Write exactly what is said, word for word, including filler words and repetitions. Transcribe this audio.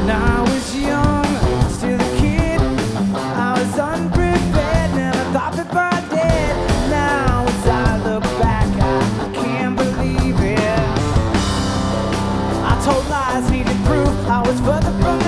I was young, still a kid. I was unprepared, never thought before I did. Now as I look back, I can't believe it. I told lies, needed proof. I was further from